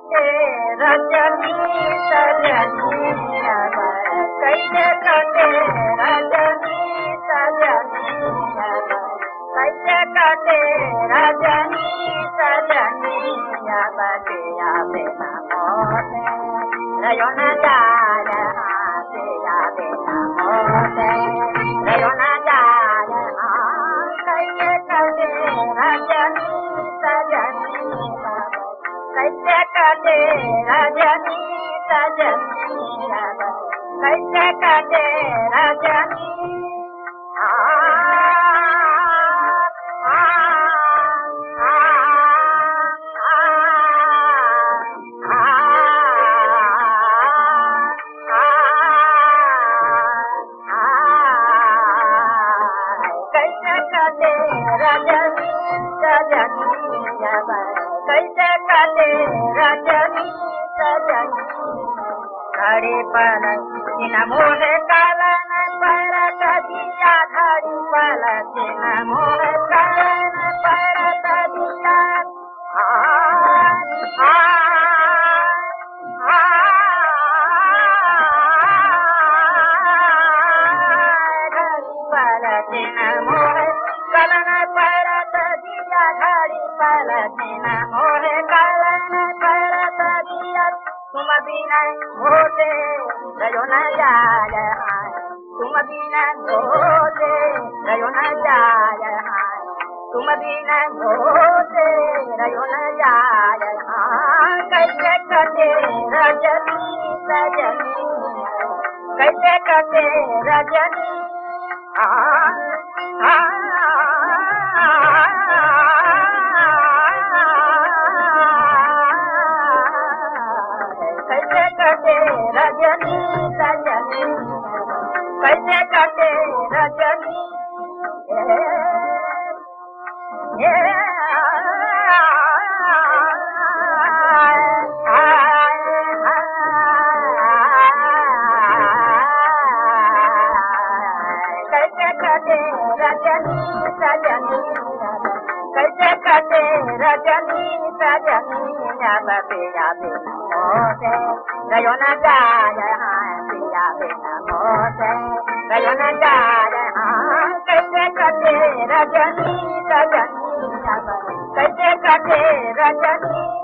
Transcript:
कटे रजनी सजनी अब कैसे कटे रजनी सजनी अब कैसे कटे रजनी सजनी अब तेरा बिना मोते रयो न जाए तेरा बिना मोते रयो न जाए कैसे कटे रजनी सजनी अब कैसे कटे रजनी सजनी अब कैसे कटे रजनी कैसे कटे रजनी सजनी अब कैसे कटे रजनी सजनी घड़ी पल इन मोहे कालन पर दिया घड़ी पल इन मोहे कालन पर दिया घड़ी पल इन मोहे कलन पर दिया घड़ी पल इन मोहे कलन पर दिया तुम बिना होते रयो न जाय तुम बिना होते रयो न जाय तुम बिना होते रयो न जाय कैसे कटे रजनी सजनी कैसे कटे रजनी कैसे कटे रजनी सजनी कैसे कटे रजनी कैसे कटे रजनी सजनी कैसे कटे रजनी सजनी अब पिया बिना मोते रयो न जाय पिया बिना मोते रयो न जाय कैसे कटे रजनी सजनी अब कैसे कटे रजनी